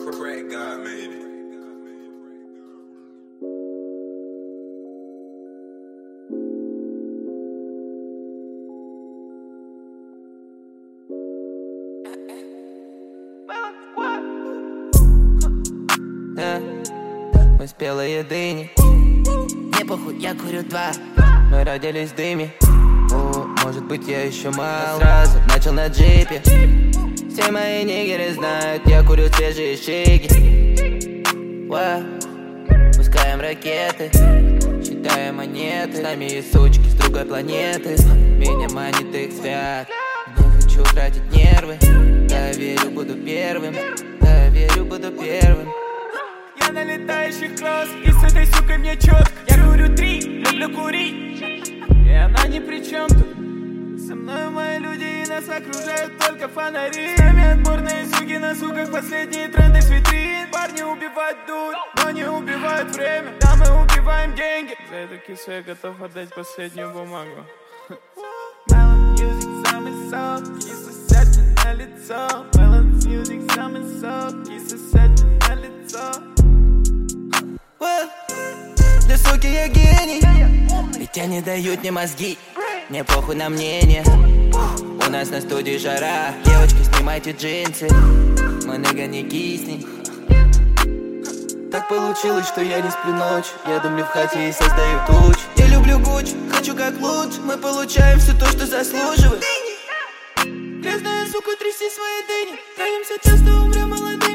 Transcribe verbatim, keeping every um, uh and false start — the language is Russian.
Crack God made it. Да, мы спелые дыни. Не похуй, я курю два. Мы родились в дыме. О, может быть, я еще мал. Сразу начал на джипе. Все мои нигеры знают, я курю свежие щеки. Ва, пускаем ракеты, считаем монеты. С нами есть сучки с другой планеты. Меня манит их взгляд. Не хочу тратить нервы. Да, верю, буду первым. Да, верю, буду первым. Я на летающих кросс, и с этой сукой мне четко. Я курю три, люблю курить, и она ни при чем тут. Со мной мои люди, и нас окружают только фонари. С нами отборные суки на суках, последние тренды с витрин. Парни убивать дуд, но не убивают время. Да, мы убиваем деньги. За эту кису я готов отдать последнюю бумагу. Melon music, самый сок, киса сядь мне на лицо. Melon music, самый сок, киса сядь мне на лицо. Для суки я гений, ведь они дают мне мозги. Мне похуй на мнение. У нас на студии жара. Девочки, снимайте джинсы. Мой нога, не кисни. Так получилось, что я не сплю ночь. Я дымлю в хате и создаю туч. Я люблю Гуч, хочу как лучше. Мы получаем все то, что заслуживаем. Грязная сука, тряси свои дыни. Троимся часто, умрем молодыми.